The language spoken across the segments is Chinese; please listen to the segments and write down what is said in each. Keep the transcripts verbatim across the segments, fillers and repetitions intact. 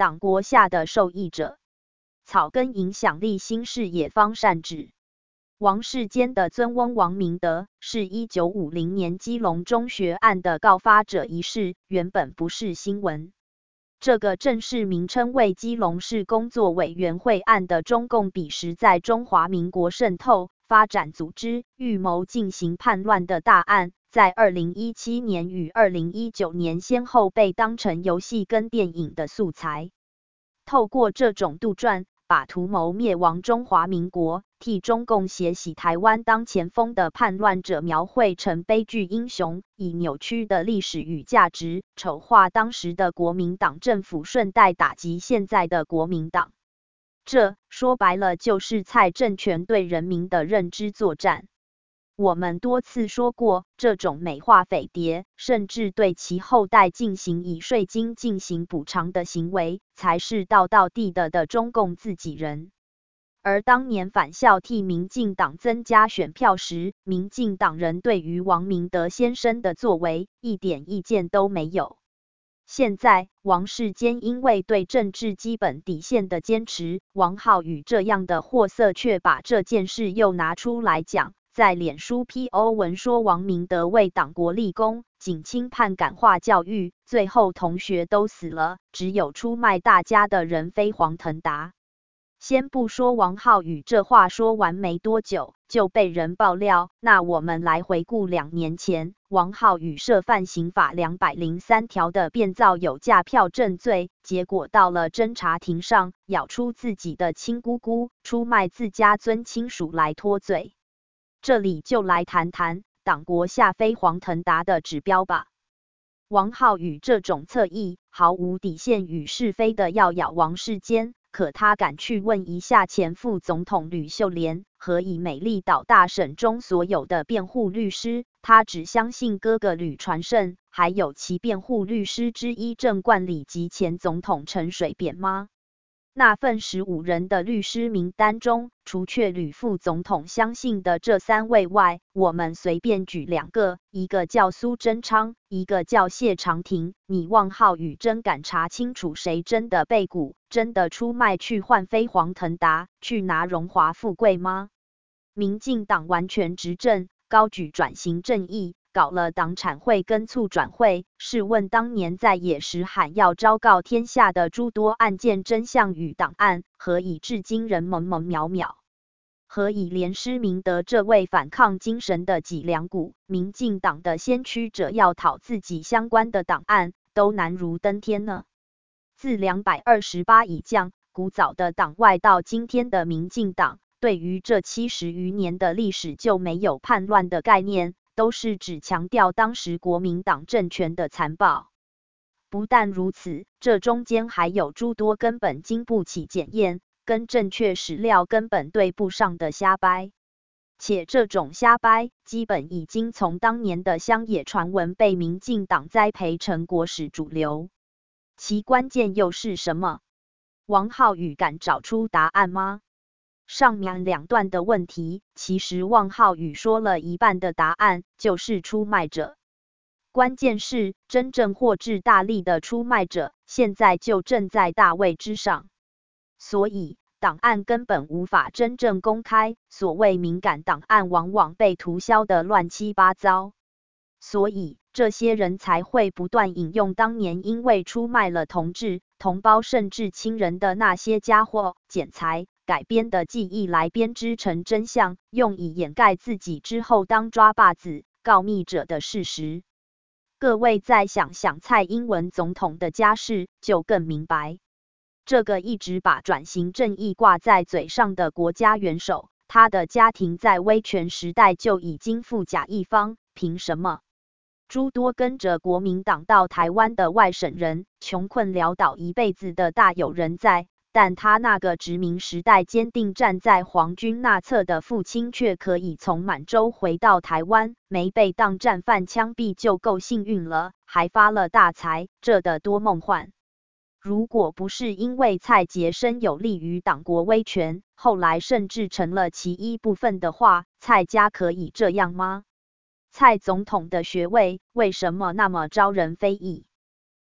党国下的受益者。草根影响力新事野方善治。王世坚的尊翁王明德是一九五零年基隆中学案的告发者一事，原本不是新闻。这个正式名称为基隆市工作委员会案的中共彼时在中华民国渗透、发展组织、预谋进行叛乱的大案，在二零一七年与二零一九年先后被当成游戏跟电影的素材。透过这种杜撰，把图谋灭亡中华民国、替中共血洗台湾当前锋的叛乱者描绘成悲剧英雄，以扭曲的历史与价值丑化当时的国民党政府，顺带打击现在的国民党。这说白了就是蔡政权对人民的认知作战。我们多次说过，这种美化匪谍，甚至对其后代进行以税金进行补偿的行为，才是道道地的的中共自己人。而当年返校替民进党增加选票时，民进党人对于王明德先生的作为一点意见都没有。现在王世坚因为对政治基本底线的坚持，王浩宇这样的货色却把这件事又拿出来讲，在脸书 P O 文说王明德为党国立功，仅轻判感化教育，最后同学都死了，只有出卖大家的人非黄腾达。先不说王浩宇这话说完没多久就被人爆料，那我们来回顾两年前王浩宇涉犯刑法两百零三条的变造有价票证罪，结果到了侦查庭上咬出自己的亲姑姑，出卖自家尊亲属来脱罪。这里就来谈谈党国下非黄腾达的指标吧。王浩宇这种侧翼、毫无底线与是非的要咬王世坚，可他敢去问一下前副总统吕秀莲和以美丽岛大审中所有的辩护律师，他只相信哥哥吕传胜，还有其辩护律师之一郑冠礼及前总统陈水扁吗？那份十五人的律师名单中，除却吕副总统相信的这三位外，我们随便举两个，一个叫苏贞昌，一个叫谢长廷。你王浩宇真敢查清楚谁真的被股，真的出卖去换飞黄腾达，去拿荣华富贵吗？民进党完全执政，高举转型正义，搞了党产会跟促转会，试问当年在野时喊要昭告天下的诸多案件真相与档案，何以至今仍蒙蒙渺渺？何以连施明德这位反抗精神的脊梁骨、民进党的先驱者要讨自己相关的档案，都难如登天呢？自两百二十八以降，古早的党外到今天的民进党，对于这七十余年的历史就没有叛乱的概念，都是只强调当时国民党政权的残暴。不但如此，这中间还有诸多根本经不起检验，跟正确史料根本对不上的瞎掰。且这种瞎掰，基本已经从当年的乡野传闻被民进党栽培成国史主流。其关键又是什么？王浩宇敢找出答案吗？上面两段的问题，其实王浩宇说了一半的答案，就是出卖者。关键是，真正获致大利的出卖者，现在就正在大位之上。所以，档案根本无法真正公开，所谓敏感档案往往被涂销的乱七八糟。所以，这些人才会不断引用当年因为出卖了同志、同胞甚至亲人的那些家伙，剪裁、改编的记忆来编织成真相，用以掩盖自己之后当抓把子、告密者的事实。各位再想想蔡英文总统的家世，就更明白。这个一直把转型正义挂在嘴上的国家元首，他的家庭在威权时代就已经富甲一方，凭什么？诸多跟着国民党到台湾的外省人，穷困潦倒一辈子的大有人在，但他那个殖民时代坚定站在皇军那侧的父亲，却可以从满洲回到台湾，没被当战犯枪毙就够幸运了，还发了大财，这得多梦幻！如果不是因为蔡杰生有利于党国威权，后来甚至成了其一部分的话，蔡家可以这样吗？蔡总统的学位为什么那么招人非议？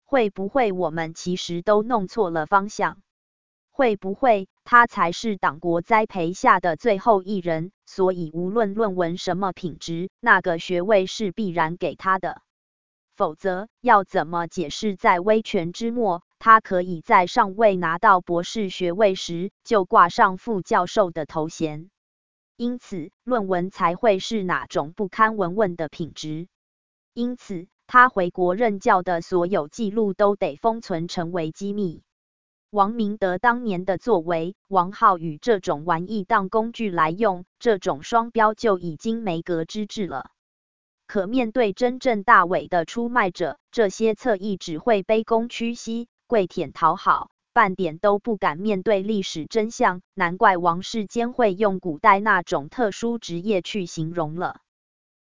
会不会我们其实都弄错了方向？会不会他才是党国栽培下的最后一人，所以无论论文什么品质，那个学位是必然给他的？否则要怎么解释在威权之末，他可以在尚未拿到博士学位时就挂上副教授的头衔？因此，论文才会是哪种不堪闻问的品质。因此，他回国任教的所有记录都得封存成为机密。王明德当年的作为，王浩宇这种玩意当工具来用，这种双标就已经没格之志了。可面对真正大伪的出卖者，这些侧翼只会卑躬屈膝、跪舔讨好，半点都不敢面对历史真相，难怪王世坚会用古代那种特殊职业去形容了。